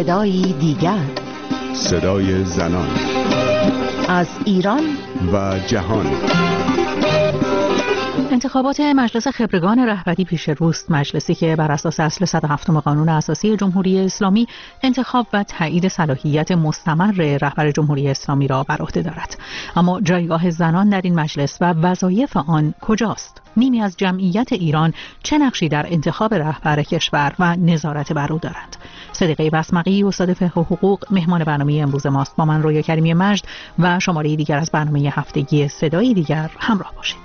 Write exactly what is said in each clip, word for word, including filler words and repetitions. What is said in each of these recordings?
صدایی دیگر، صدای زنان از ایران و جهان. انتخابات مجلس خبرگان رهبری پیش روست، مجلسی که بر اساس اصل صد و هفت قانون اساسی جمهوری اسلامی انتخاب و تایید صلاحیت مستمر رهبر جمهوری اسلامی را بر عهده دارد. اما جایگاه زنان در این مجلس و وظایف آن کجاست؟ نیمی از جمعیت ایران چه نقشی در انتخاب رهبر کشور و نظارت بر او دارند؟ صدیقه بسمقی، استاد فقه و حقوق، مهمان برنامه امروز ماست. با من رویا کریمی مجد و شماره دیگر از برنامه هفتگی صدایی دیگر همراه باشید.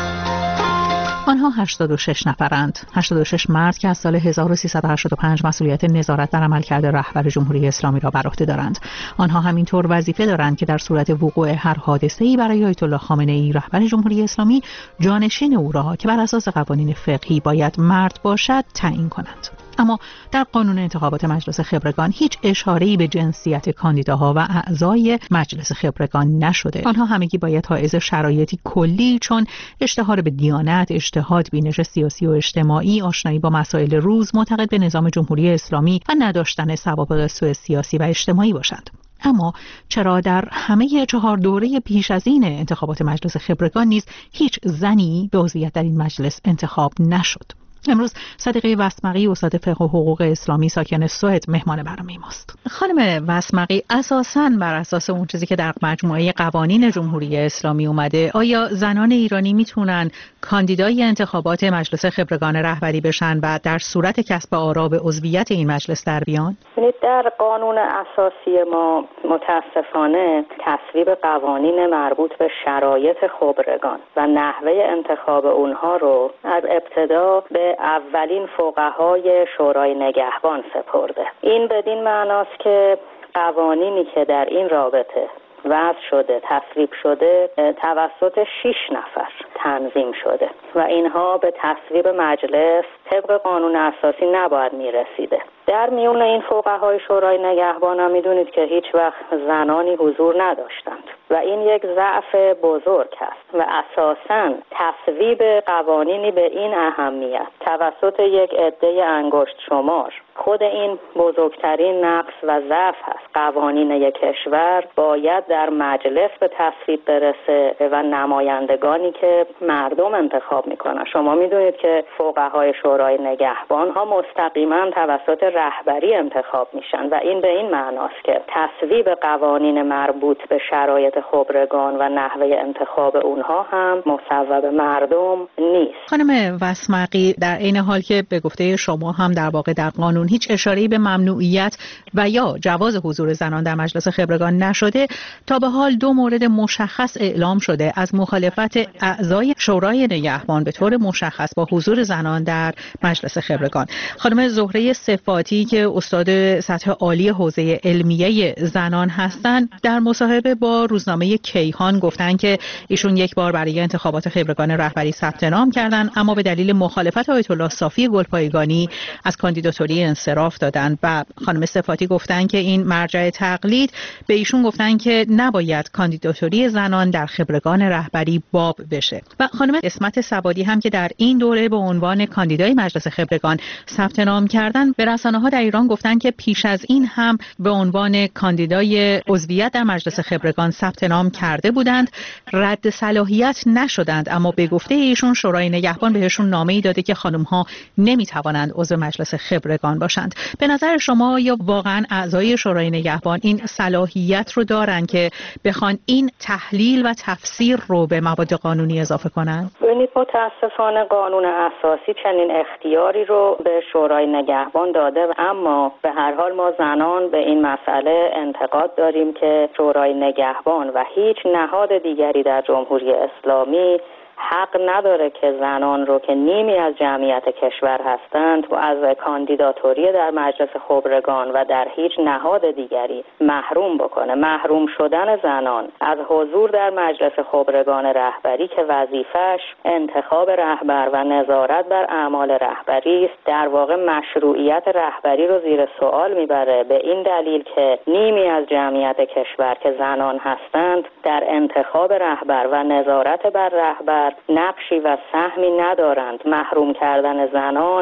آنها هشتاد و شش نفرند، هشتاد و شش مرد که از سال هزار و سیصد و هشتاد و پنج مسئولیت نظارت بر عملکرد رهبر جمهوری اسلامی را بر عهده دارند. آنها همینطور وظیفه دارند که در صورت وقوع هر حادثه‌ای برای آیت الله خامنه‌ای رهبر جمهوری اسلامی، جانشین او را که بر اساس قوانین فقهی باید مرد باشد تعیین کنند. اما در قانون انتخابات مجلس خبرگان هیچ اشاره‌ای به جنسیت کاندیداها و اعضای مجلس خبرگان نشده. آنها همگی باید حائز شرایطی کلی چون اشتهار به دیانت، اجتهاد، بینش سیاسی و اجتماعی، آشنایی با مسائل روز، معتقد به نظام جمهوری اسلامی و نداشتن سوابق سوء سیاسی و اجتماعی باشند. اما چرا در همه چهار دوره پیش از این انتخابات مجلس خبرگان نیز هیچ زنی به عضویت در این مجلس انتخاب نشد؟ امروز صدیقه بسمقی، استاد فقه و حقوق اسلامی، ساکن سوئد، مهمان برنامه ماست. خانم بسمقی، اساساً بر اساس اون چیزی که در مجموعه قوانین جمهوری اسلامی اومده، آیا زنان ایرانی میتونن کاندیدای انتخابات مجلس خبرگان رهبری بشن و در صورت کسب آرا به عضویت این مجلس در بیان؟ در قانون اساسی ما متاسفانه تصویب قوانین مربوط به شرایط خبرگان و نحوه انتخاب اونها رو از ابتدا به اولین فقهای شورای نگهبان سپرده. این بدین معناست که قوانینی که در این رابطه وضع شده، تصویب شده، توسط شش نفر تنظیم شده و اینها به تصویب مجلس طبق قانون اساسی نباید میرسیده. در میون این فقهای شورای نگهبان هم میدونید که هیچ وقت زنانی حضور نداشتند و این یک ضعف بزرگ است و اساساً تصویب قوانینی به این اهمیت توسط یک عده انگشت شمار خود این بزرگترین نقص و ضعف است. قوانین یک کشور باید در مجلس به تصویب برسه و نمایندگانی که مردم انتخاب میکنن. شما میدونید که فقهای شورای نگهبان ها مستقیما توسط رهبری انتخاب میشن و این به این معناست که تصویب قوانین مربوط به شرایط خبرگان و نحوه انتخاب اونها هم مصوب مردم نیست. خانم بسمقی، در این حال که به گفته شما هم در واقع در قانون هیچ اشاره‌ای به ممنوعیت و یا جواز حضور زنان در مجلس خبرگان نشده، تا به حال دو مورد مشخص اعلام شده از مخالفت اعضای شورای نگهبان به طور مشخص با حضور زنان در مجلس خبرگان. خانم زهره صفاتی که استاد سطح عالی حوزه علمیه زنان هستند، در مصاحبه با روزنامه کیهان گفتن که ایشون یک بار برای انتخابات خبرگان رهبری ثبت نام کردند، اما به دلیل مخالفت آیت الله صافی گلپایگانی از کاندیداتوری انصراف دادند و خانم صفاتی گفتن که این مرجع تقلید به ایشون گفتن که نباید کاندیداتوری زنان در خبرگان رهبری باب بشه. و خانم اسمت سوادی هم که در این دوره به عنوان کاندیدای مجلس خبرگان ثبت نام کردن، به رسانه‌ها در ایران گفتن که پیش از این هم به عنوان کاندیدای عضویت در مجلس خبرگان ثبت نام کرده بودند، رد صلاحیت نشدند، اما به گفته ایشون شورای نگهبان بهشون نامه‌ای داده که خانم‌ها نمی‌توانند عضو مجلس خبرگان باشند. به نظر شما یا واقعا اعضای شورای نگهبان این صلاحیت رو دارن که بخوان این تحلیل و تفسیر رو به مواد قانونی اضافه کنن؟ ببینید، متاسفانه قانون اساسی چنین اختیاری رو به شورای نگهبان داده، اما به هر حال ما زنان به این مسئله انتقاد داریم که شورای نگهبان و هیچ نهاد دیگری در جمهوری اسلامی حق نداره که زنان رو که نیمی از جمعیت کشور هستند و از کاندیداتوری در مجلس خبرگان و در هیچ نهاد دیگری محروم بکنه. محروم شدن زنان از حضور در مجلس خبرگان رهبری که وظیفش انتخاب رهبر و نظارت بر اعمال رهبری است، در واقع مشروعیت رهبری رو زیر سوال میبره، به این دلیل که نیمی از جمعیت کشور که زنان هستند در انتخاب رهبر و نظارت بر رهبر نقشی و سهمی ندارند. محروم کردن زنان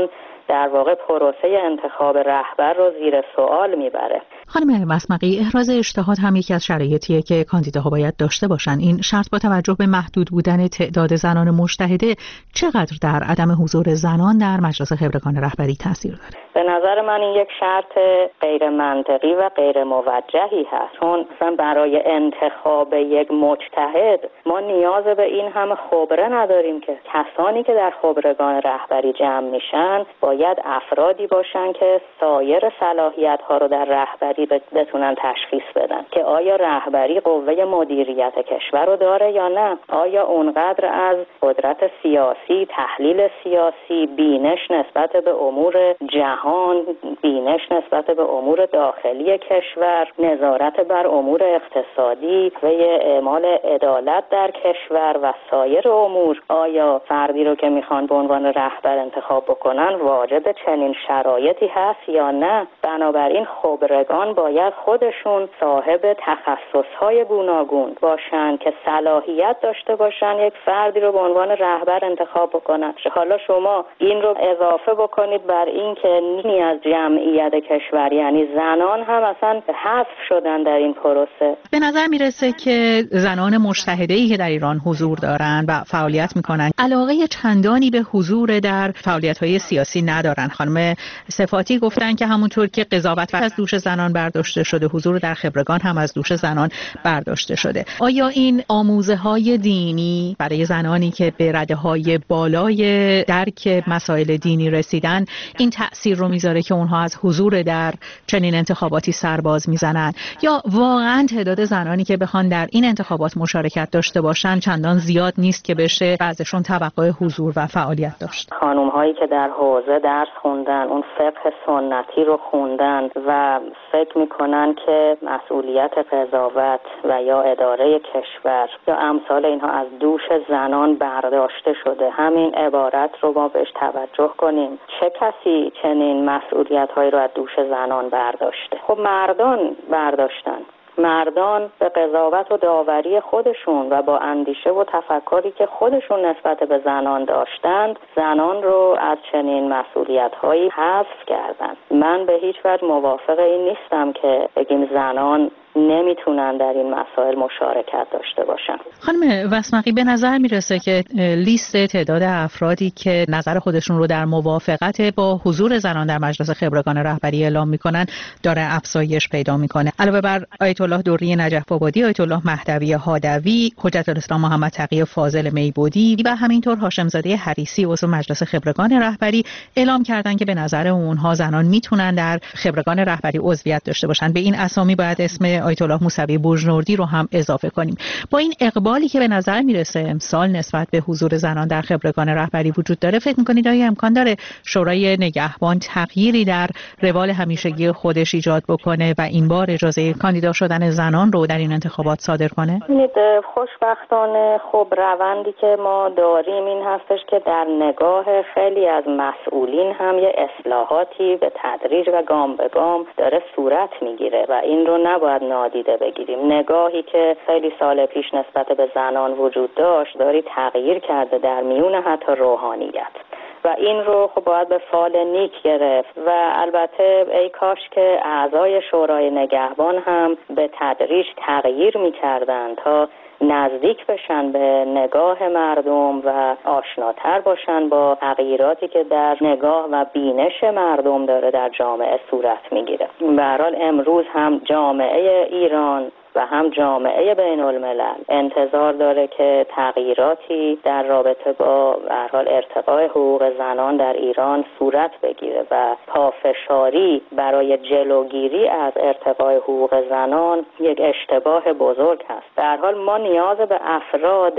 در واقع پروسه انتخاب رهبر رو زیر سوال میبره. خانم مسمقی، احراز اجتهاد هم یکی از شرایطیه که کاندیداها باید داشته باشن. این شرط با توجه به محدود بودن تعداد زنان مجتهده چقدر در عدم حضور زنان در مجلس خبرگان رهبری تاثیر داره؟ به نظر من این یک شرط غیر منطقی و غیر موجهی هست، چون مثلا برای انتخاب یک مجتهد ما نیاز به این همه خبره نداریم که کسانی که در خبرگان رهبری جمع میشن باید افرادی باشن که سایر صلاحیت‌ها رو در رهبری بتونن تشخیص بدن که آیا رهبری قوه مدیریت کشور رو داره یا نه، آیا اونقدر از قدرت سیاسی، تحلیل سیاسی، بینش نسبت به امور جهان، بینش نسبت به امور داخلی کشور، نظارت بر امور اقتصادی و اعمال عدالت در کشور و سایر امور، آیا فردی رو که میخوان به عنوان رهبر انتخاب بکنن واجد چنین شرایطی هست یا نه. بنابراین خبرگان باید خودشون صاحب تخصصهای گوناگون باشن که صلاحیت داشته باشن یک فردی رو به عنوان رهبر انتخاب بکنن. حالا شما این رو اضافه بکنید بر این که نیمی از جمعیت کشور یعنی زنان هم اصلا حذف شدن در این پروسه. به نظر میرسه که زنان مجتهده‌ای که در ایران حضور دارن و فعالیت میکنن علاقه چندانی به حضور در فعالیت‌های سیاسی ندارن. خانم صفاتی گفتن که همونطور که قضاوت از دوش زنان برداشته شده، حضور در خبرگان هم از دوش زنان برداشته شده. آیا این آموزه‌های دینی برای زنانی که به رده‌های بالای درک مسائل دینی رسیدن این تأثیر رو میذاره که اونها از حضور در چنین انتخاباتی سرباز میزنن، یا واقعا تعداد زنانی که بخوان در این انتخابات مشارکت داشته باشن چندان زیاد نیست که بشه بعضشون توقع حضور و فعالیت داشت؟ خانم هایی که در حوزه درس خوندن، اون فقه سنتی رو خوندن و فکر میکنن که مسئولیت قضاوت و یا اداره کشور یا امثال اینها از دوش زنان برداشته شده، همین عبارت رو ما بهش توجه کنیم. چه کسی چنین مسئولیت هایی رو از دوش زنان برداشته؟ خب مردان برداشتن. مردان به قضاوت و داوری خودشون و با اندیشه و تفکری که خودشون نسبت به زنان داشتند زنان رو از چنین مسئولیت‌هایی حذف کردند. من به هیچ وجه موافق این نیستم که بگیم زنان نمیتونن در این مسائل مشارکت داشته باشن. خانم وسمقی، به نظر میرسه که لیست تعداد افرادی که نظر خودشون رو در موافقت با حضور زنان در مجلس خبرگان رهبری اعلام میکنن داره افزایش پیدا میکنه. علاوه بر آیت الله دوری نجف آبادی، آیت الله مهدوی هادوی، حجت الاسلام محمد تقی فاضل میبودی و همینطور هاشم زاده حریسی عضو مجلس خبرگان رهبری اعلام کردن که به نظر اونها زنان میتونن در خبرگان رهبری عضویت داشته باشن. به این اسامی باید اسم آیت الله موسوی بوجنوردی رو هم اضافه کنیم. با این اقبالی که به نظر میرسه امسال نسبت به حضور زنان در خبرگان رهبری وجود داره، فکر میکنید آیا امکان داره شورای نگهبان تغییری در روال همیشگی خودش ایجاد بکنه و این بار اجازه کاندیدا شدن زنان رو در این انتخابات صادر کنه؟ ببینید، خوشبختانه خب روندی که ما داریم این هستش که در نگاه خیلی از مسئولین هم یه اصلاحاتی به تدریج و گام به گام داره صورت میگیره و این رو نباید نادیده بگیریم. نگاهی که خیلی سال پیش نسبت به زنان وجود داشت داری تغییر کرده در میون حتی روحانیت و این رو خب باید به فال نیک گرفت و البته ای کاش که اعضای شورای نگهبان هم به تدریج تغییر می‌کردند تا نزدیک بشن به نگاه مردم و آشناتر باشن با تغییراتی که در نگاه و بینش مردم داره در جامعه صورت میگیره. به هر حال امروز هم جامعه ایران و هم جامعه بین الملل انتظار داره که تغییراتی در رابطه با به هر حال ارتقای حقوق زنان در ایران صورت بگیره و پافشاری برای جلوگیری از ارتقای حقوق زنان یک اشتباه بزرگ هست. در حال ما نیاز به افراد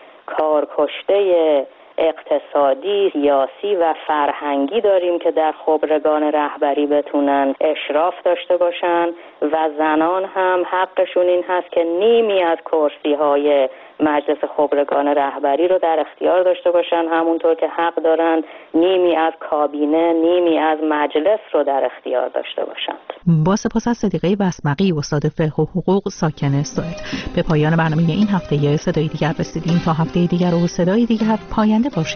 کارکشته اقتصادی، سیاسی و فرهنگی داریم که در خبرگان رهبری بتونن اشراف داشته باشن و زنان هم حقشون این هست که نیمی از کرسی‌های مجلس خبرگان رهبری رو در اختیار داشته باشن، همونطور که حق دارن نیمی از کابینه، نیمی از مجلس رو در اختیار داشته باشند. با سپاس از صدیقه وسمقی، استاد فقه و حقوق ساکن سوئد. به پایان برنامه این هفته صدای دیگر رسیدیم. تا هفته دیگر و صدای دیگر پاینده باشید.